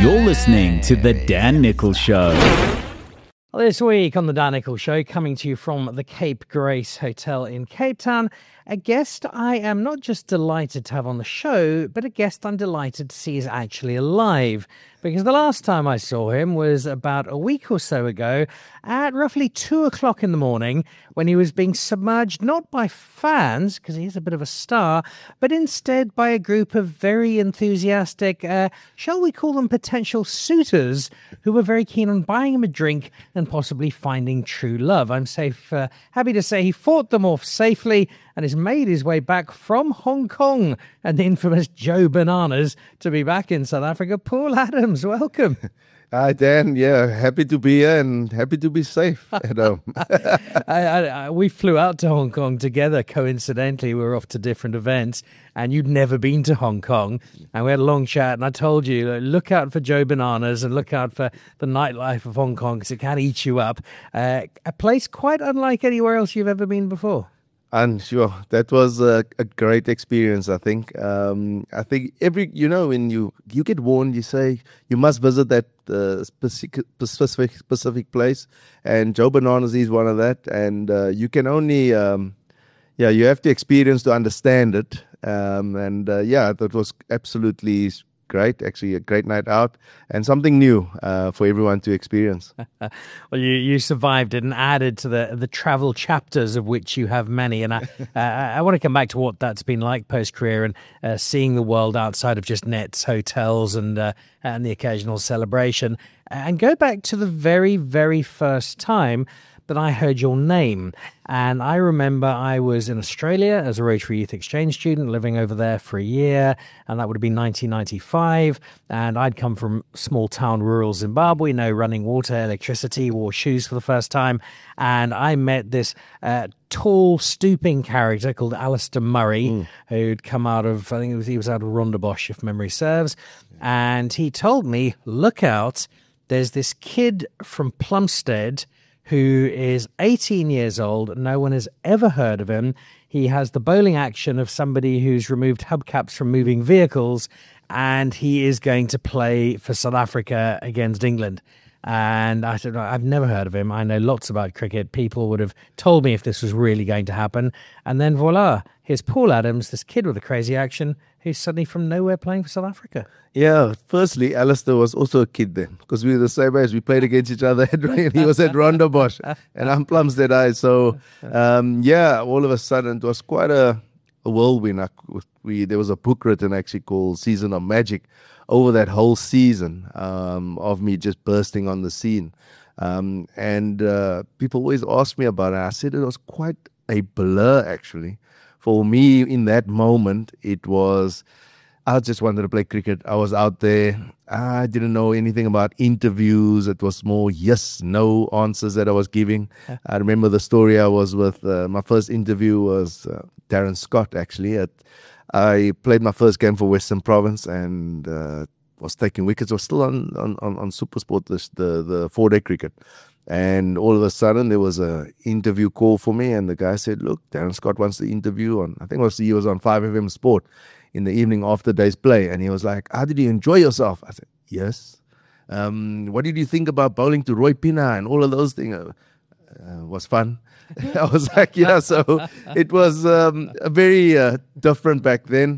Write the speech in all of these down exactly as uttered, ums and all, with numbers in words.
You're listening to The Dan Nichols Show. Well, this week on The Dan Nichols Show, coming to you from the Cape Grace Hotel in Cape Town, a guest I am not just delighted to have on the show, but a guest I'm delighted to see is actually alive. Because the last time I saw him was about a week or so ago at roughly two o'clock in the morning when he was being submerged not by fans, because he's a bit of a star, but instead by a group of very enthusiastic, uh, shall we call them potential suitors, who were very keen on buying him a drink and possibly finding true love. I'm safe, uh, happy to say he fought them off safely and has made his way back from Hong Kong and the infamous Joe Bananas to be back in South Africa. Paul Adams, welcome. Hi, Dan. Yeah, happy to be here and happy to be safe at home. I, I, I, we flew out to Hong Kong together, coincidentally. We were off to different events, and you'd never been to Hong Kong. And we had a long chat, and I told you, look out for Joe Bananas and look out for the nightlife of Hong Kong, because it can eat you up. Uh, a place quite unlike anywhere else you've ever been before. And sure, that was a, a great experience, I think. Um, I think every, you know, when you, you get warned, you say you must visit that uh, specific, specific specific place. And Joe Bananas is one of that. And uh, you can only, um, yeah, you have to experience to understand it. Um, and uh, yeah, that was absolutely great, actually a great night out and something new uh, for everyone to experience. Well, you, you survived it and added to the the travel chapters, of which you have many. And I, uh, I want to come back to what that's been like post-career and uh, seeing the world outside of just nets, hotels and, uh, and the occasional celebration. And go back to the very, very first time that I heard your name. And I remember I was in Australia as a Rotary Youth Exchange student, living over there for a year, and that would have been nineteen ninety-five. And I'd come from small town rural Zimbabwe, no running water, electricity, wore shoes for the first time. And I met this uh, tall, stooping character called Alistair Murray, mm. who'd come out of, I think it was, he was out of Rondebosch, if memory serves. And he told me, look out, there's this kid from Plumstead who is eighteen years old. No one has ever heard of him. He has the bowling action of somebody who's removed hubcaps from moving vehicles, and he is going to play for South Africa against England. And I said, I've never heard of him. I know lots about cricket. People would have told me if this was really going to happen. And then voila, here's Paul Adams, this kid with a crazy action, who's suddenly from nowhere playing for South Africa. Yeah, firstly, Alistair was also a kid then, because we were the same age. We played against each other. He was at Rondebosch, and I'm Plumstead High. So, um, yeah, all of a sudden, it was quite a, a whirlwind. I, we, there was a book written actually called Season of Magic over that whole season um, of me just bursting on the scene. Um, and uh, people always ask me about it. I said it was quite a blur, actually. For me, in that moment, it was, I just wanted to play cricket. I was out there. I didn't know anything about interviews. It was more yes, no answers that I was giving. I remember the story I was with. Uh, my first interview was uh, Darren Scott, actually. At, I played my first game for Western Province and uh, was taking wickets. I was still on, on, on, on Supersport, the, the, the four-day cricket. And all of a sudden, there was an interview call for me, and the guy said, look, Darren Scott wants to interview on, I think it was, he was on five F M Sport in the evening after the day's play. And he was like, how did you enjoy yourself? I said, yes. Um, what did you think about bowling to Roy Pina and all of those things? Uh, uh, was fun. I was like, yeah, so it was um, a very uh, different back then.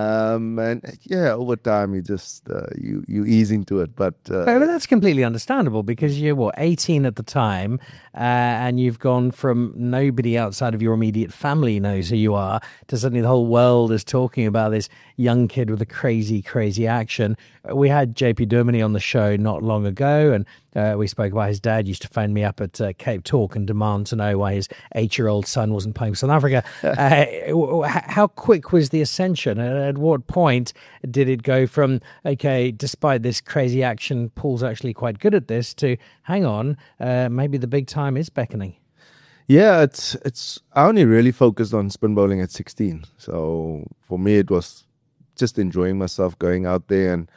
Um, and yeah, over time you just uh, you you ease into it, but, uh, but that's completely understandable because you're what eighteen at the time, uh, and you've gone from nobody outside of your immediate family knows who you are to suddenly the whole world is talking about this young kid with a crazy, crazy action. We had J P Dermody on the show not long ago, and uh, we spoke about his dad used to phone me up at uh, Cape Talk and demand to know why his eight-year-old son wasn't playing for South Africa. uh, how quick was the ascension? At what point did it go from, okay, despite this crazy action, Paul's actually quite good at this, to, hang on, uh, maybe the big time is beckoning? Yeah, it's it's. I only really focused on spin bowling at sixteen. So for me, it was just enjoying myself, going out there, and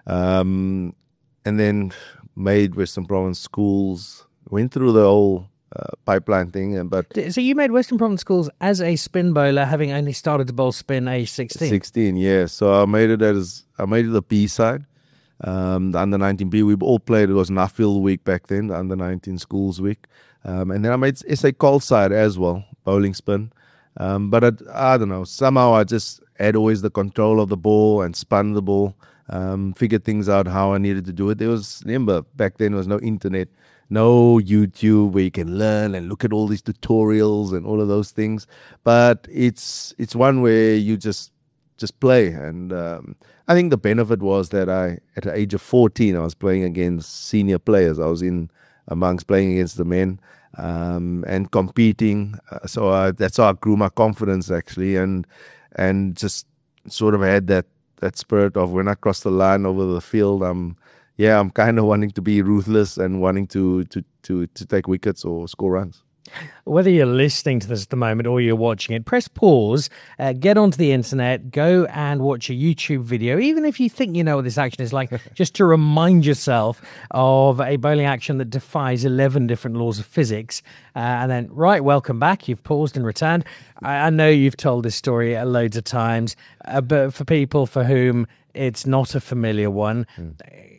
um, and then made Western Province schools. Went through the whole uh, pipeline thing, and but so you made Western Province schools as a spin bowler, having only started to bowl spin age sixteen. Sixteen, yeah. So I made it as I made it the B side. um, the under nineteen B. We all played. It was Nuffield week back then, the under nineteen schools week. Um, and then I made S A Colside as well, bowling spin. Um, but I, I don't know, somehow I just had always the control of the ball and spun the ball, um, figured things out how I needed to do it. There was, remember, back then there was no internet, no YouTube where you can learn and look at all these tutorials and all of those things. But it's it's one where you just just play. And um, I think the benefit was that I, at the age of fourteen, I was playing against senior players. I was in amongst playing against the men. Um, and competing, uh, so I, that's how I grew my confidence actually, and and just sort of had that that spirit of when I cross the line over the field, I'm yeah, I'm kind of wanting to be ruthless and wanting to to to to take wickets or score runs. Whether you're listening to this at the moment or you're watching it, press pause, uh, get onto the internet, go and watch a YouTube video, even if you think you know what this action is like, just to remind yourself of a bowling action that defies eleven different laws of physics. Uh, and then, right, welcome back. You've paused and returned. I, I know you've told this story loads of times, uh, but for people for whom it's not a familiar one, mm.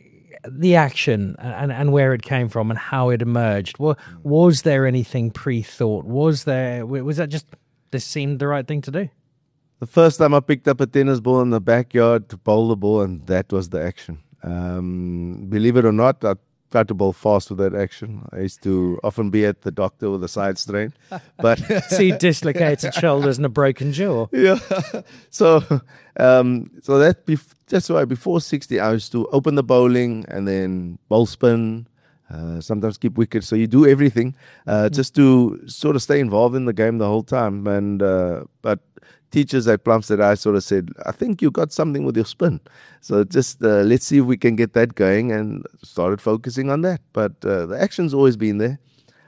the action and, and where it came from and how it emerged. Was, was there anything pre-thought? Was there, was that just, this seemed the right thing to do? The first time I picked up a tennis ball in the backyard to bowl the ball, and that was the action. Um, believe it or not, I tried to bowl fast with that action. I used to often be at the doctor with a side strain. But see dislocated shoulders and a broken jaw. Yeah. So, um, so that bef- that's why before sixty, I used to open the bowling and then bowl spin, uh, sometimes keep wickets. So you do everything uh, mm-hmm. just to sort of stay involved in the game the whole time. And uh, but teachers at Plumstead, I sort of said, I think you got something with your spin. So just uh, let's see if we can get that going, and started focusing on that. But uh, the action's always been there.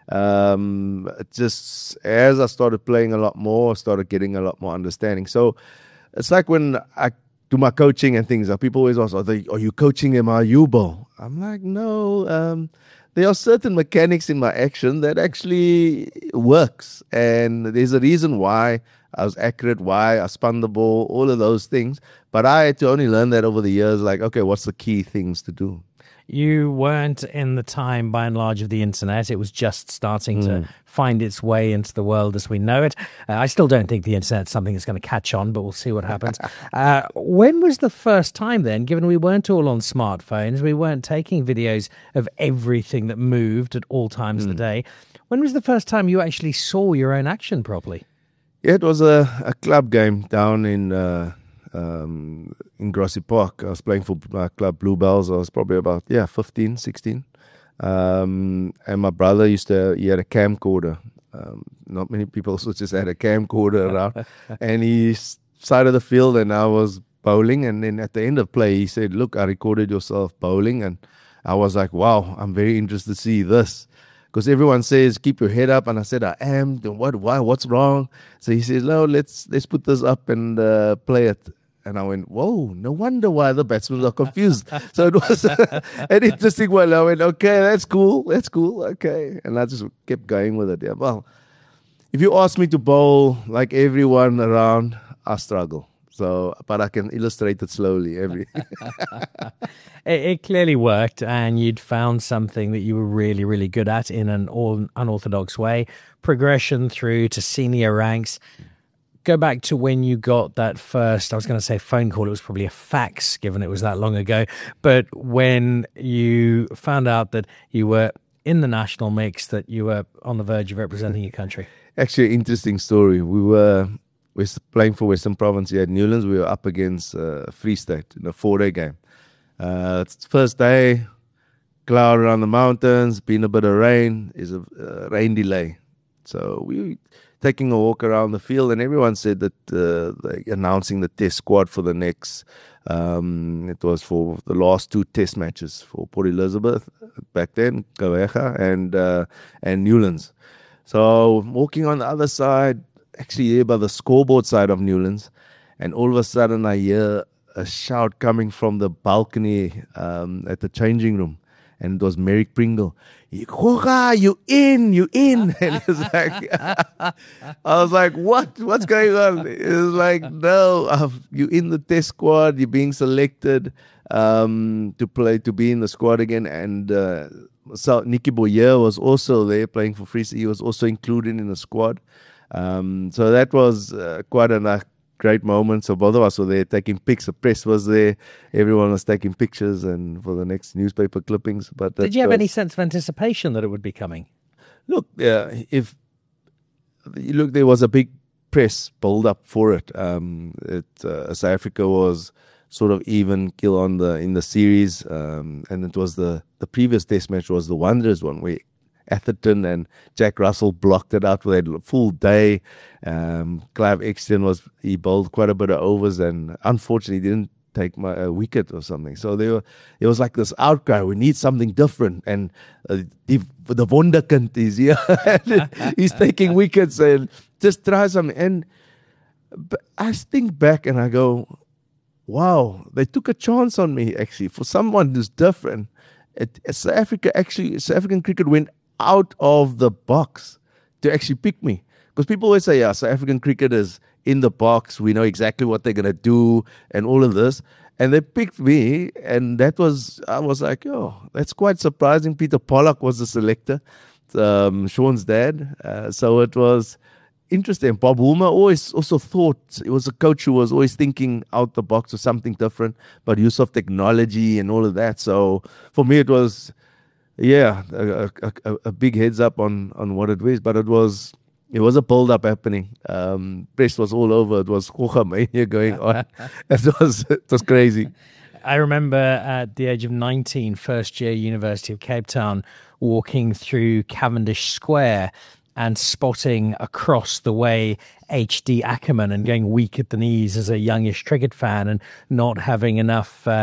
Um, just as I started playing a lot more, I started getting a lot more understanding. So it's like when I do my coaching and things, people always ask, are, they, are you coaching them? Are you bowl? I'm like, no, um, there are certain mechanics in my action that actually works. And there's a reason why I was accurate, why I spun the ball, all of those things. But I had to only learn that over the years, like, okay, what's the key things to do? You weren't in the time, by and large, of the internet. It was just starting mm. to find its way into the world as we know it. Uh, I still don't think the internet's something that's going to catch on, but we'll see what happens. uh, when was the first time then, given we weren't all on smartphones, we weren't taking videos of everything that moved at all times mm. of the day, when was the first time you actually saw your own action properly? Yeah, it was a, a club game down in... Uh Um, in Grassy Park. I was playing for my club Bluebells. I was probably about, yeah, fifteen, sixteen. Um, and my brother used to, he had a camcorder. Um, not many people also just had a camcorder around. And he side of the field, and I was bowling. And then at the end of play, he said, look, I recorded yourself bowling. And I was like, wow, I'm very interested to see this. Because everyone says, keep your head up. And I said, I am. Then what, why, what's wrong? So he says, no, let's, let's put this up and uh, play it. And I went, whoa, no wonder why the batsmen are confused. So it was an interesting one. I went, okay, that's cool, that's cool, okay. And I just kept going with it. Yeah. Well, if you ask me to bowl like everyone around, I struggle. So, but I can illustrate it slowly. Every it, it clearly worked, and you'd found something that you were really, really good at in an all unorthodox way. Progression through to senior ranks. Go back to when you got that first, I was going to say phone call, it was probably a fax given it was that long ago, but when you found out that you were in the national mix, that you were on the verge of representing your country. Actually, interesting story. We were, we were playing for Western Province here at Newlands. We were up against uh, Free State in a four-day game. Uh, it's the first day, cloud around the mountains, been a bit of rain, is a uh, rain delay. So we taking a walk around the field, and everyone said that uh, like announcing the test squad for the next, um, it was for the last two test matches for Port Elizabeth back then, Kaweja and uh, and Newlands. So walking on the other side, actually here by the scoreboard side of Newlands, and all of a sudden I hear a shout coming from the balcony um, at the changing room. And it was Merrick Pringle. Hurrah, you in, you in. And it was like, I was like, what? What's going on? It was like, no, I've, you in the test squad, you're being selected. um, to play, to be in the squad again. And uh, so Nicky Boyer was also there playing for Friese. He was also included in the squad. Um, so that was uh, quite a uh, great moment. So both of us were there taking pics. The press was there. Everyone was taking pictures and for the next newspaper clippings. But did you have was, any sense of anticipation that it would be coming? Look, uh, if you look, there was a big press build up for it. Um, it uh, South Africa was sort of even kill on the in the series, um, and it was the the previous test match was the Wanderers one where Atherton and Jack Russell blocked it out with a full day. Um, Clive Exton was he bowled quite a bit of overs and unfortunately didn't take my uh, wicket or something. So there were, it was like this outcry. We need something different. And uh, the, the Wonderkind is here. He's taking wickets and just try something. And but I think back and I go, wow, they took a chance on me actually for someone who's different. It, South Africa actually, South African cricket went out of the box to actually pick me. Because people always say, yeah, South African cricket is in the box. We know exactly what they're going to do and all of this. And they picked me. And that was, I was like, oh, that's quite surprising. Peter Pollock was the selector, um, Sean's dad. Uh, so it was interesting. Bob Woolmer always also thought, it was a coach who was always thinking out the box or something different, but use of technology and all of that. So for me, it was, yeah, a, a, a big heads up on, on what it was. But it was, it was a build up happening. Um, press was all over. It was Mania going on. it was it was crazy. I remember at the age of nineteen, first year University of Cape Town, walking through Cavendish Square and spotting across the way H D Ackerman and going weak at the knees as a youngish cricket fan and not having enough uh,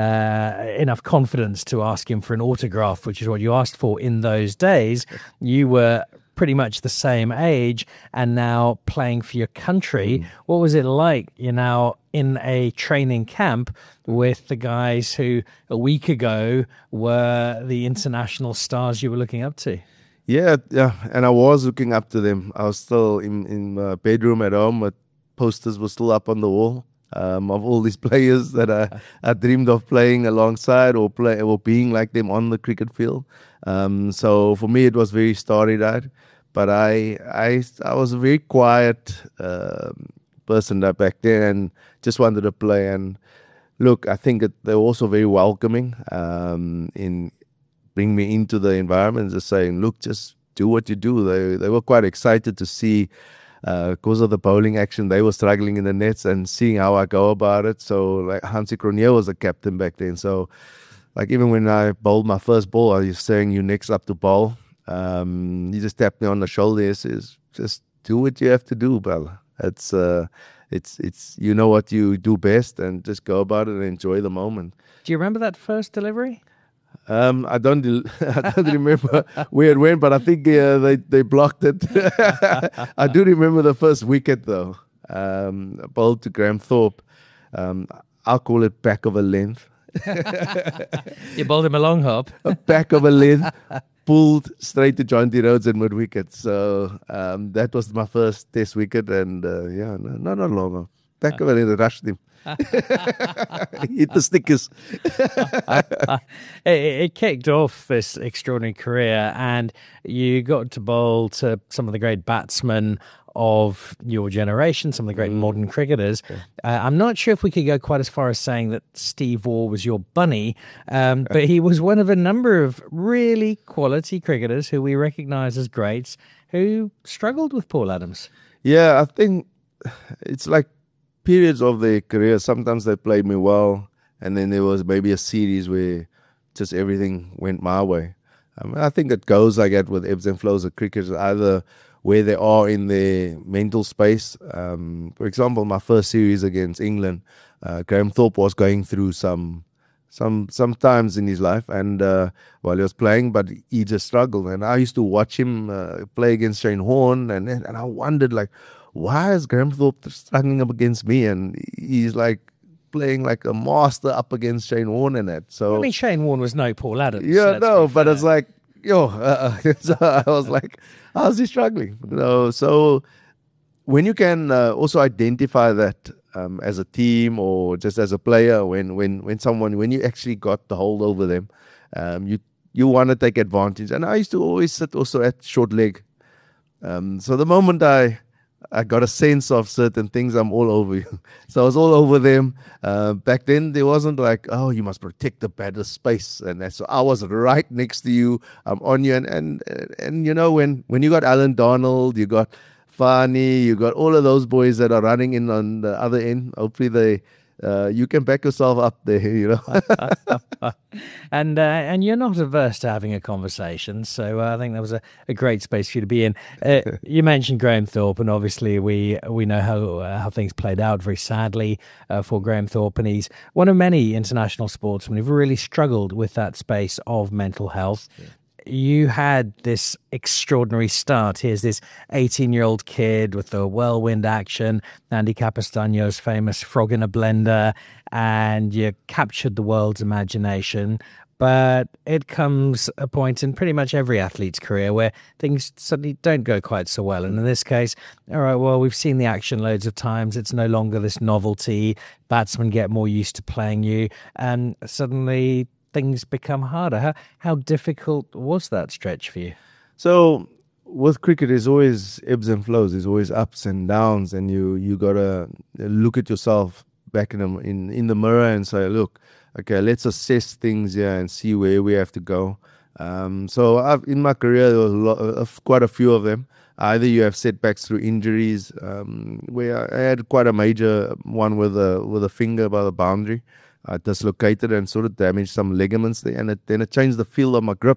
uh, enough confidence to ask him for an autograph, which is what you asked for in those days. You were pretty much the same age and now playing for your country. Mm. What was it like? You're now in a training camp with the guys who a week ago were the international stars you were looking up to. Yeah, yeah, and I was looking up to them. I was still in in my bedroom at home, but posters were still up on the wall um, of all these players that I, I dreamed of playing alongside or play or being like them on the cricket field. Um, so for me, it was very starry-eyed. But I, I, I was a very quiet uh, person that back then, and just wanted to play. And look, I think it, they were also very welcoming um, in bring me into the environment, just saying, look, just do what you do. They they were quite excited to see, uh, because of the bowling action, they were struggling in the nets and seeing how I go about it. So like Hansie Cronje was the captain back then. So like even when I bowled my first ball, I was saying, you next up to bowl. Um, he just tapped me on the shoulder and says, just do what you have to do, Bella. It's, uh, it's, it's, you know what you do best and just go about it and enjoy the moment. Do you remember that first delivery? Um, I don't, I don't remember where it went, but I think uh, they, they blocked it. I do remember the first wicket though. Um, bowled to Graham Thorpe. Um, I'll call it back of a length. You bowled him a long hop. A back of a length. Pulled straight to John D. Rhodes and mid wicket. So um, that was my first test wicket, and uh, yeah, no, no, not long. Back of it, and rushed him. Hit the stickers. it, it kicked off this extraordinary career, and you got to bowl to some of the great batsmen of your generation, some of the great mm. modern cricketers. Okay. Uh, I'm not sure if we could go quite as far as saying that Steve Waugh was your bunny, um, but he was one of a number of really quality cricketers who we recognise as greats who struggled with Paul Adams. Yeah, I think it's like periods of their career. Sometimes they played me well, and then there was maybe a series where just everything went my way. I mean, I think it goes like that with ebbs and flows of cricket, either where they are in their mental space. Um, for example, my first series against England, uh, Graham Thorpe was going through some some some times in his life, and uh, while he was playing, but he just struggled. And I used to watch him uh, play against Shane Horn, and and I wondered, like, why is Graham Thorpe struggling up against me? And he's like playing like a master up against Shane Warne and that. So I mean, Shane Warne was no Paul Adams. Yeah, no, but it's like, yo, uh, so I was like, how's he struggling? You know, so when you can uh, also identify that um, as a team or just as a player, when when when someone when you actually got the hold over them, um, you you want to take advantage. And I used to always sit also at short leg. Um, so the moment I I got a sense of certain things, I'm all over you. So I was all over them. Uh, back then, there wasn't like, oh, you must protect the better space. And that's, so I was right next to you. I'm on you. And, and, and you know, when, when you got Alan Donald, you got Fani, you got all of those boys that are running in on the other end. Hopefully they... Uh, you can back yourself up there, you know. and uh, and you're not averse to having a conversation, so uh, I think that was a, a great space for you to be in. Uh, you mentioned Graham Thorpe, and obviously we we know how uh, how things played out very sadly uh, for Graham Thorpe, and he's one of many international sportsmen who've really struggled with that space of mental health. Yeah. You had this extraordinary start. Here's this eighteen-year-old kid with the whirlwind action, Andy Capistrano's famous frog in a blender, and you captured the world's imagination. But it comes a point in pretty much every athlete's career where things suddenly don't go quite so well. And in this case, all right, well, we've seen the action loads of times. It's no longer this novelty. Batsmen get more used to playing you. And suddenly things become harder. How, how difficult was that stretch for you? So with cricket, there's always ebbs and flows. There's always ups and downs, and you you gotta look at yourself back in the, in in the mirror and say, look, okay, let's assess things here and see where we have to go. Um, so I've, in my career, there was a lot, of, quite a few of them. Either you have setbacks through injuries, um, where I had quite a major one with a with a finger by the boundary. I dislocated and sort of damaged some ligaments there, and it, then it changed the feel of my grip.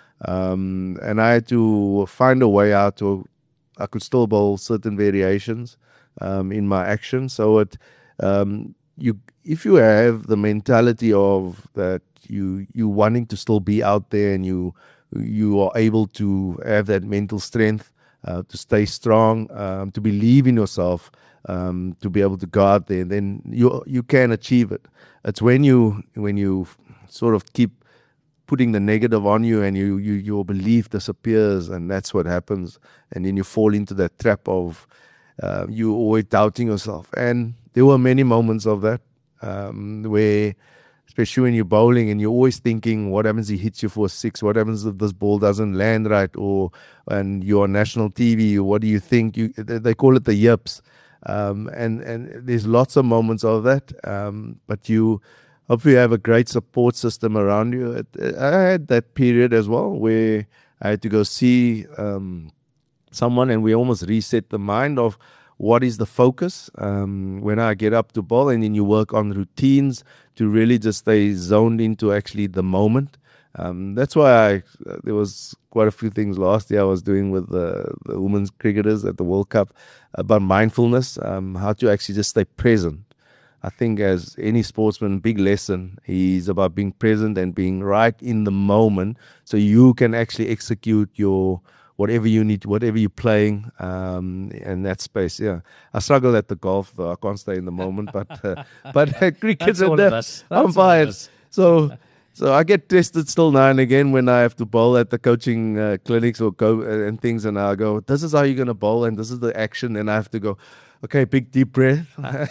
Um, and I had to find a way out to, I could still bowl certain variations um, in my action. So it, um, you, if you have the mentality of that, you you wanting to still be out there, and you you are able to have that mental strength uh, to stay strong, um, to believe in yourself, um, to be able to go out there, then you you can achieve it. It's when you when you sort of keep putting the negative on you, and you, you your belief disappears, and that's what happens. And then you fall into that trap of uh, you always doubting yourself. And there were many moments of that um, where, especially when you're bowling and you're always thinking, what happens if he hits you for a six? What happens if this ball doesn't land right? Or and you're on national T V, what do you think? You they call it the yips. Um, and, and there's lots of moments of that, um, but you hopefully have a great support system around you. It, it, I had that period as well where I had to go see um, someone, and we almost reset the mind of what is the focus um, when I get up to bowl, and then you work on routines to really just stay zoned into actually the moment. Um, that's why I, uh, there was quite a few things last year I was doing with the, the women's cricketers at the World Cup about mindfulness, um, how to actually just stay present. I think as any sportsman, big lesson is about being present and being right in the moment, so you can actually execute your whatever you need, whatever you're playing um, in that space. Yeah, I struggle at the golf, though. I can't stay in the moment, but uh, but uh, cricket's That's all of us. That's I'm fine. So. So I get tested still now and again when I have to bowl at the coaching uh, clinics or go uh, and things, and I go, this is how you're going to bowl, and this is the action, and I have to go, okay, big deep breath,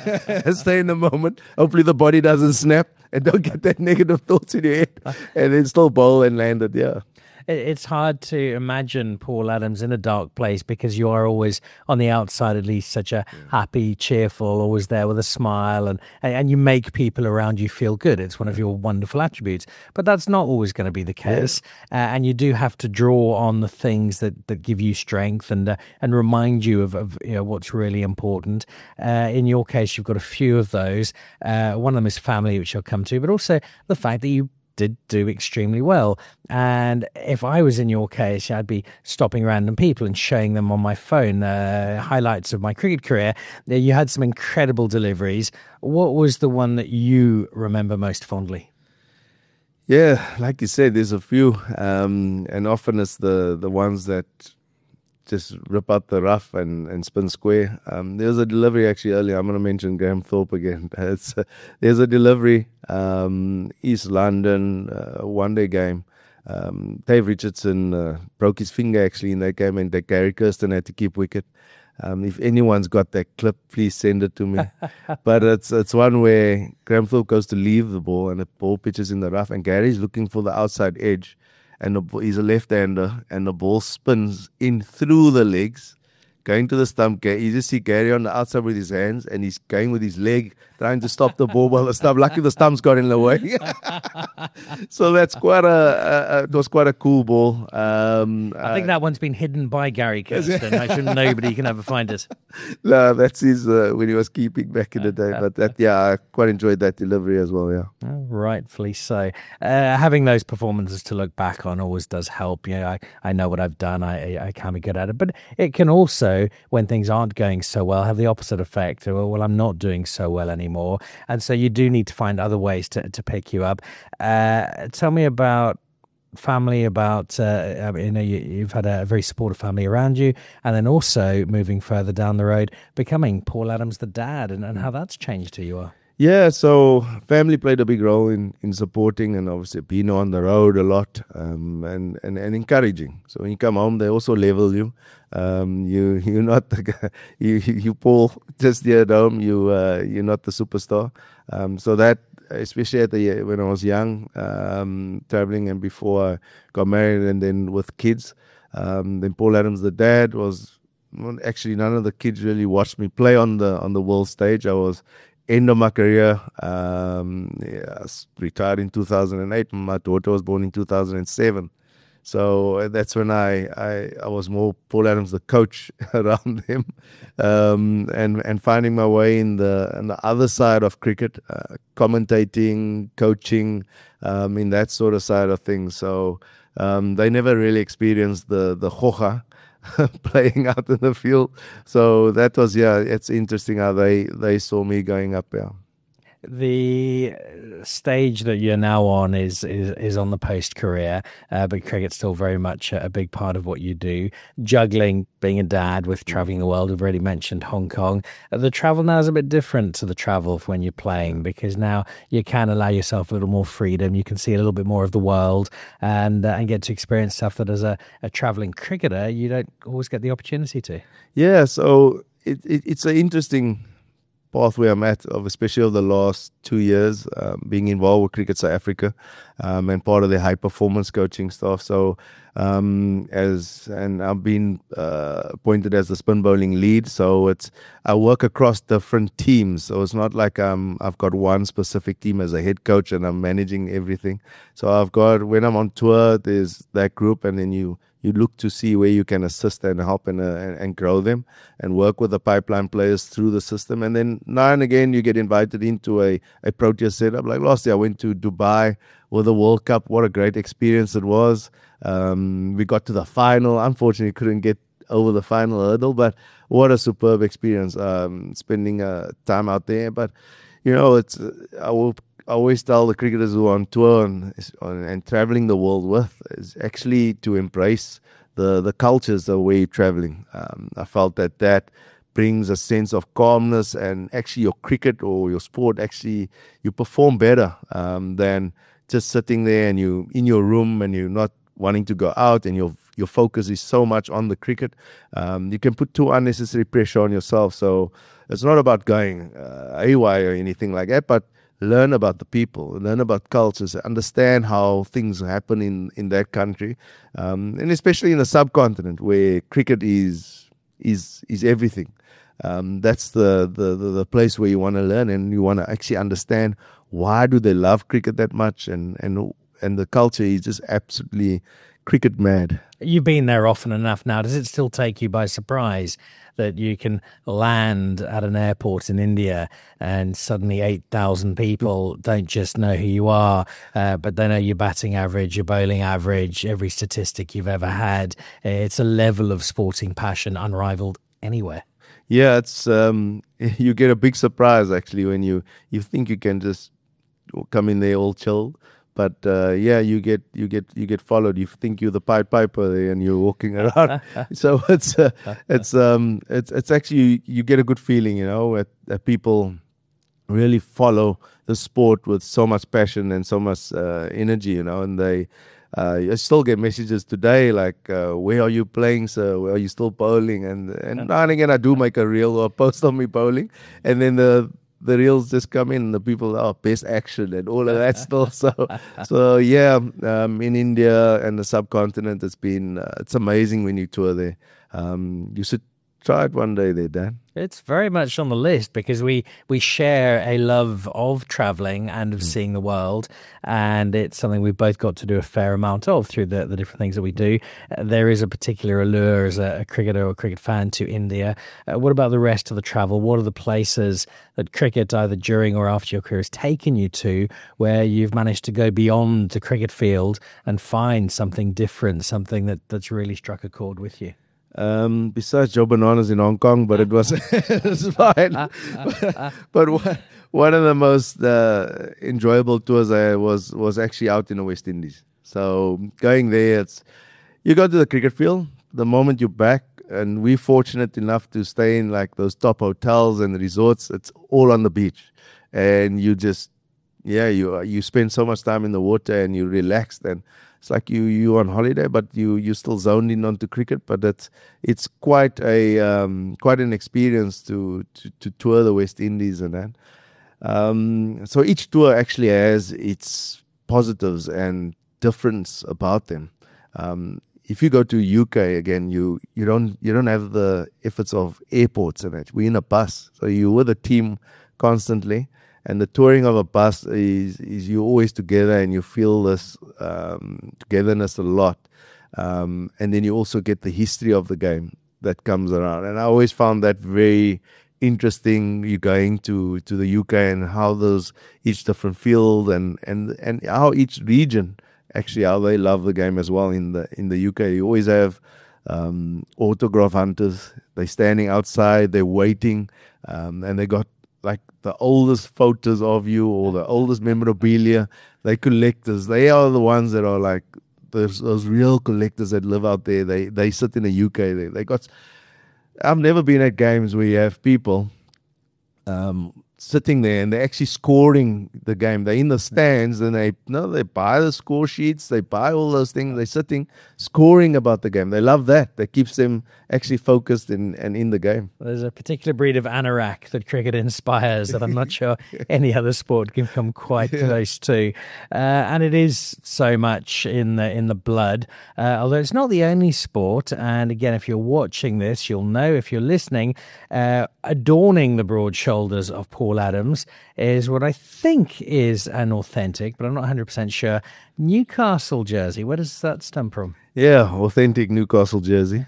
stay in the moment. Hopefully the body doesn't snap and don't get that negative thoughts in your head, and then still bowl and land it, yeah. It's hard to imagine Paul Adams in a dark place, because you are always on the outside, at least, such a yeah. happy, cheerful, always there with a smile, and, and you make people around you feel good. It's one of your wonderful attributes. But that's not always going to be the case. Yeah. Uh, and you do have to draw on the things that, that give you strength and uh, and remind you of, of you know what's really important. Uh, in your case, you've got a few of those. Uh, one of them is family, which I'll come to, but also the fact that you did do extremely well. And if I was in your case, I'd be stopping random people and showing them on my phone uh, highlights of my cricket career. You had some incredible deliveries. What was the one that you remember most fondly? Yeah, like you said, there's a few, um, and often it's the, the ones that just rip out the rough and, and spin square. Um, there was a delivery actually earlier. I'm going to mention Graham Thorpe again. It's, uh, there's a delivery, um, East London, uh, one-day game. Um, Dave Richardson uh, broke his finger actually in that game, and Gary Kirsten had to keep wicket. Um, if anyone's got that clip, please send it to me. But it's it's one where Graham Philp goes to leave the ball and the ball pitches in the rough, and Gary's looking for the outside edge, and the, he's a left-hander, and the ball spins in through the legs, going to the stump. You just see Gary on the outside with his hands, and he's going with his leg, trying to stop the ball by the stump. Luckily, the stump's got in the way. So that's quite a, a, a, it was quite a cool ball. Um, I think uh, that one's been hidden by Gary Kirsten. I should nobody can ever find it. No, that's his, uh, when he was keeping back in the day. But that, yeah, I quite enjoyed that delivery as well, yeah. Oh, rightfully so. Uh, having those performances to look back on always does help. You know, I, I know what I've done. I, I can be good at it. But it can also, when things aren't going so well, have the opposite effect. Well, well I'm not doing so well anymore. And so you do need to find other ways to, to pick you up. Uh, tell me about family, about, uh, I mean, you know, you, you've had a very supportive family around you, and then also moving further down the road, becoming Paul Adams the dad, and, and how that's changed who you are. Yeah, so family played a big role in, in supporting and obviously being on the road a lot, um, and, and, and encouraging. So when you come home, they also level you. Um, you you're not the guy, you you Paul just there at home. You uh, you're not the superstar. Um, so that, especially at the when I was young, um, traveling and before I got married, and then with kids, um, then Paul Adams the dad was well, actually none of the kids really watched me play on the on the world stage. I was end of my career. Um, yeah, I retired in two thousand eight. My daughter was born in two thousand seven. So that's when I, I, I was more Paul Adams, the coach around him, um, and and finding my way in the on the other side of cricket, uh, commentating, coaching, um, in that sort of side of things. So um, they never really experienced the the hoja playing out in the field. So that was, yeah, it's interesting how they, they saw me going up there. The stage that you're now on is is, is on the post career, uh, but cricket's still very much a, a big part of what you do. Juggling, being a dad, with traveling the world. We've already mentioned Hong Kong. Uh, the travel now is a bit different to the travel of when you're playing, because now you can allow yourself a little more freedom. You can see a little bit more of the world, and uh, and get to experience stuff that as a, a traveling cricketer you don't always get the opportunity to. Yeah, so it, it it's an interesting pathway I'm at, of especially over the last two years, um, being involved with Cricket South Africa, um, and part of their high performance coaching staff. So, um, as and I've been uh, appointed as the spin bowling lead. So it's I work across different teams. So it's not like um I've got one specific team as a head coach and I'm managing everything. So I've got, when I'm on tour, there's that group, and then you. You look to see where you can assist and help and, uh, and and grow them, and work with the pipeline players through the system. And then now and again, you get invited into a, a Proteas setup. Like last year, I went to Dubai with the World Cup. What a great experience it was. Um, we got to the final. Unfortunately, couldn't get over the final hurdle, but what a superb experience, um, spending uh, time out there. But, you know, it's uh, I will I always tell the cricketers who are on tour and, and traveling the world with is actually to embrace the, the cultures of where you're traveling. Um, I felt that that brings a sense of calmness, and actually your cricket or your sport, actually you perform better um, than just sitting there and you in your room and you're not wanting to go out, and your your focus is so much on the cricket. Um, you can put too unnecessary pressure on yourself. So it's not about going uh, A Y or anything like that, but learn about the people, learn about cultures, understand how things happen in, in that country, um, and especially in the subcontinent where cricket is is is everything. Um, that's the, the, the, the place where you want to learn, and you want to actually understand why do they love cricket that much, and, and, and the culture is just absolutely cricket mad. You've been there often enough now. Does it still take you by surprise that you can land at an airport in India and suddenly eight thousand people don't just know who you are, uh, but they know your batting average, your bowling average, every statistic you've ever had? It's a level of sporting passion unrivaled anywhere. Yeah, it's um, you get a big surprise actually when you, you think you can just come in there all chilled. But uh, yeah, you get you get you get followed. You think you're the Pied Piper there, and you're walking around. So it's uh, it's um it's it's actually, you get a good feeling, you know, that, that people really follow the sport with so much passion and so much uh, energy, you know, and they uh, I still get messages today like, uh, "Where are you playing, sir? Where are you still bowling?" And and now and again I do make a reel or a post on me bowling, and then the the reels just come in. And the people are oh, best action and all of that still. So so yeah, um, in India and the subcontinent, it's been uh, it's amazing when you tour there. Um, you should try it one day there, Dan. It's very much on the list because we, we share a love of travelling and of mm. seeing the world, and it's something we've both got to do a fair amount of through the, the different things that we do. Uh, there is a particular allure as a, a cricketer or a cricket fan to India. Uh, what about the rest of the travel? What are the places that cricket, either during or after your career, has taken you to where you've managed to go beyond the cricket field and find something different, something that, that's really struck a chord with you? Um, besides Joe Bananas in Hong Kong, but it was, it was fine. but but one, one of the most uh, enjoyable tours I was was actually out in the West Indies. So going there, it's you go to the cricket field. The moment you're back, and we're fortunate enough to stay in like those top hotels and resorts. It's all on the beach, and you just yeah you you spend so much time in the water and you relaxed and. It's like you you on holiday, but you you still zoned in onto cricket. But it's it's quite a um, quite an experience to, to to tour the West Indies and that. Um, so each tour actually has its positives and difference about them. Um, if you go to U K again, you you don't you don't have the efforts of airports and that. We're in a bus, so you're with a team constantly. And the touring of a bus is is you're always together and you feel this um, togetherness a lot. Um, and then you also get the history of the game that comes around. And I always found that very interesting. You're going to, to the U K and how those each different field and, and, and how each region actually how they love the game as well. In the in the U K, you always have um, autograph hunters. They're standing outside, they're waiting, um, and they got like the oldest photos of you or the oldest memorabilia. They collectors. They are the ones that are like those, those real collectors that live out there. They they sit in the U K. They they got. I've never been at games where you have people um, sitting there and they're actually scoring the game. They're in the stands and they no they buy the score sheets. They buy all those things. They're sitting scoring about the game. They love that. That keeps them actually focused in, and in the game. There's a particular breed of anorak that cricket inspires that I'm not sure any other sport can come quite yeah. close to. Uh, and it is so much in the in the blood, uh, although it's not the only sport. And again, if you're watching this, you'll know. If you're listening, uh, adorning the broad shoulders of Paul Adams is what I think is an authentic, but I'm not one hundred percent sure, Newcastle jersey. Where does that stem from? Yeah, authentic Newcastle jersey.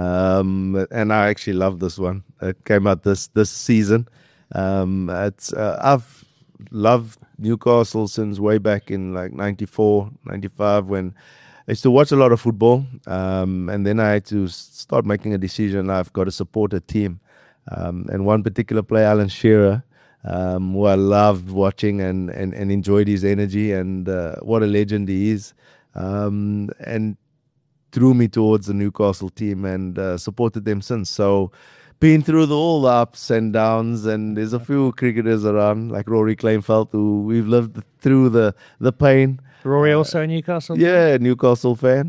Um, and I actually love this one. It came out this this season. Um, it's uh, I've loved Newcastle since way back in like ninety-four, ninety-five when I used to watch a lot of football. Um, and then I had to start making a decision. I've got to support a team. Um, and one particular player, Alan Shearer, um, who I loved watching and, and, and enjoyed his energy and uh, what a legend he is. Um, and drew me towards the Newcastle team and uh, supported them since. So been through the, all the ups and downs, and there's a few cricketers around like Rory Kleinveld who we've lived through the, the pain. Rory also a Newcastle fan? Yeah, Newcastle fan.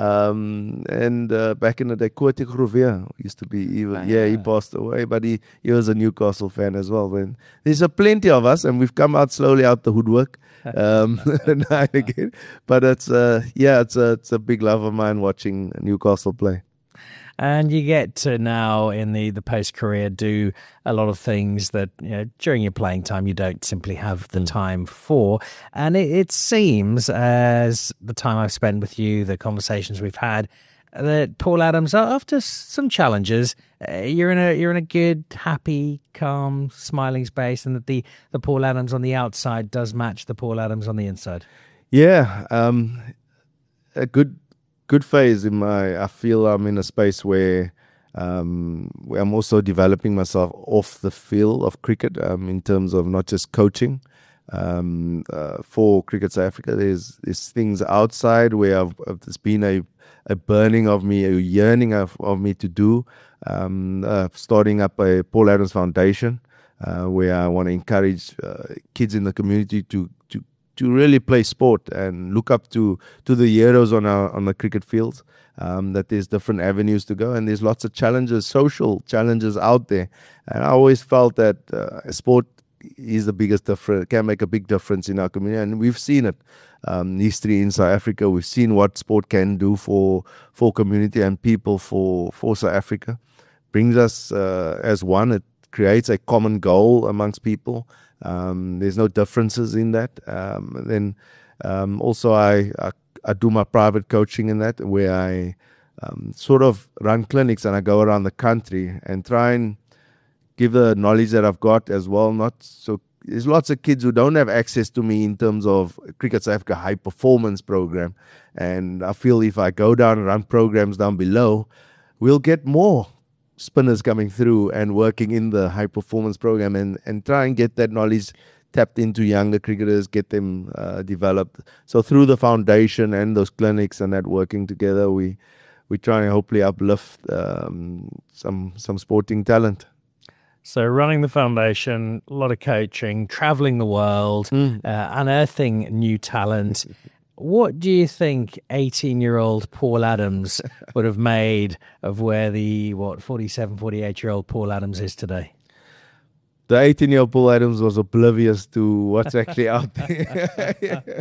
um, and uh, back in the day, Koete Groevier used to be, even, yeah, he passed away, but he, he was a Newcastle fan as well. And there's a plenty of us, and we've come out slowly out the woodwork um, now and again. But it's, uh, yeah, it's a, it's a big love of mine watching Newcastle play. And you get to now in the, the post-career do a lot of things that, you know, during your playing time you don't simply have the time for. And it, it seems, as the time I've spent with you, the conversations we've had, that Paul Adams, after some challenges, uh, you're in a you're in a good, happy, calm, smiling space, and that the, the Paul Adams on the outside does match the Paul Adams on the inside. Yeah, um, a good. Good phase in my, I feel I'm in a space where, um, where I'm also developing myself off the field of cricket um, in terms of not just coaching. Um, uh, for Cricket South Africa, there's, there's things outside where I've, I've, there's been a, a burning of me, a yearning of, of me to do. Um, uh, starting up a Paul Adams Foundation, uh, where I want to encourage uh, kids in the community to, to to really play sport and look up to to the heroes on our on the cricket fields. Um, that there's different avenues to go, and there's lots of challenges, social challenges out there. And I always felt that uh, sport is the biggest difference, can make a big difference in our community, and we've seen it. Um, history in South Africa, we've seen what sport can do for for community and people for for South Africa. Brings us uh, as one. It creates a common goal amongst people. Um, there's no differences in that. Um, then um, also I, I I do my private coaching in that, where I um, sort of run clinics and I go around the country and try and give the knowledge that I've got as well. Not so there's lots of kids who don't have access to me in terms of Cricket South Africa high performance program, and I feel if I go down and run programs down below, we'll get more spinners coming through and working in the high performance program, and and try and get that knowledge tapped into younger cricketers, get them uh, developed. So through the foundation and those clinics and that working together, we we try and hopefully uplift um, some some sporting talent. So running the foundation, a lot of coaching, traveling the world, mm. uh, unearthing new talent. What do you think eighteen-year-old Paul Adams would have made of where the, what, forty-seven, forty-eight-year-old Paul Adams is today? The eighteen-year-old Paul Adams was oblivious to what's actually out there.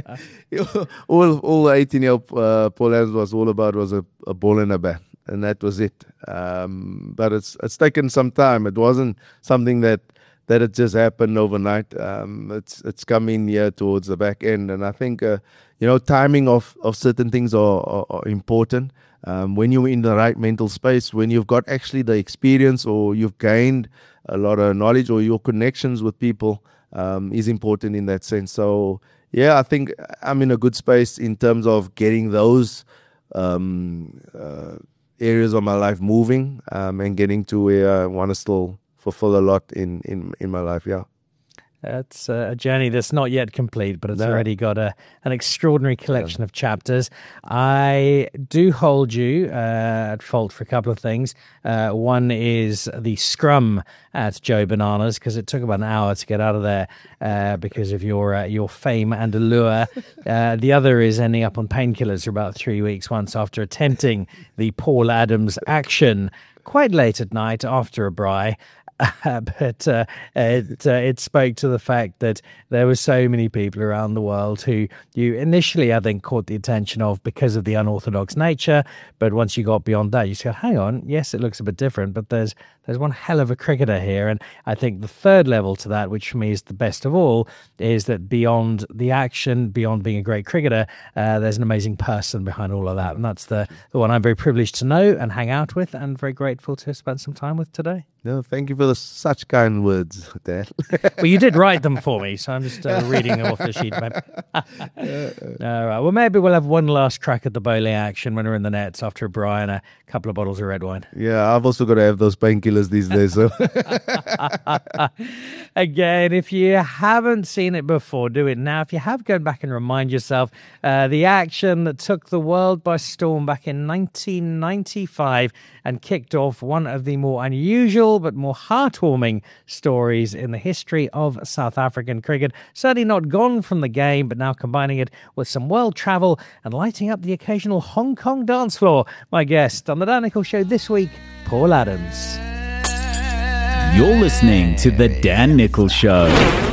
all all eighteen-year-old uh, Paul Adams was all about was a, a ball and a bat, and that was it. Um, but it's it's taken some time. It wasn't something that that it just happened overnight. Um, it's it's coming here towards the back end, and I think uh, you know timing of, of certain things are, are, are important. Um, when you're in the right mental space, when you've got actually the experience or you've gained a lot of knowledge or your connections with people um, is important in that sense. So, yeah, I think I'm in a good space in terms of getting those um, uh, areas of my life moving um, and getting to where I want to still fulfill a lot in, in, in my life, yeah. It's a journey that's not yet complete, but it's no. already got a an extraordinary collection yeah. of chapters. I do hold you uh, at fault for a couple of things. Uh, one is the scrum at Joe Bananas, because it took about an hour to get out of there uh, because of your uh, your fame and allure. Uh, the other is ending up on painkillers for about three weeks once after attempting the Paul Adams action quite late at night after a braai. Uh, but uh, it uh, it spoke to the fact that there were so many people around the world who you initially, I think, caught the attention of because of the unorthodox nature. But once you got beyond that, you said, hang on, yes, it looks a bit different, but there's there's one hell of a cricketer here. And I think the third level to that, which for me is the best of all, is that beyond the action, beyond being a great cricketer, uh, there's an amazing person behind all of that. And that's the, the one I'm very privileged to know and hang out with, and very grateful to spend some time with today. No, thank you for the, such kind words, Dad. Well, you did write them for me, so I'm just uh, reading them off the sheet. All right. Well, maybe we'll have one last crack at the bowling action when we're in the nets after a braai and a couple of bottles of red wine. Yeah, I've also got to have those painkillers these days. So. Again, if you haven't seen it before, do it now. If you have, go back and remind yourself uh, the action that took the world by storm back in nineteen ninety-five and kicked off one of the more unusual but more heartwarming stories in the history of South African cricket. Certainly not gone from the game, but now combining it with some world travel and lighting up the occasional Hong Kong dance floor. My guest on the Dan Nicholl Show this week, Paul Adams. You're listening to The Dan Nicholl Show.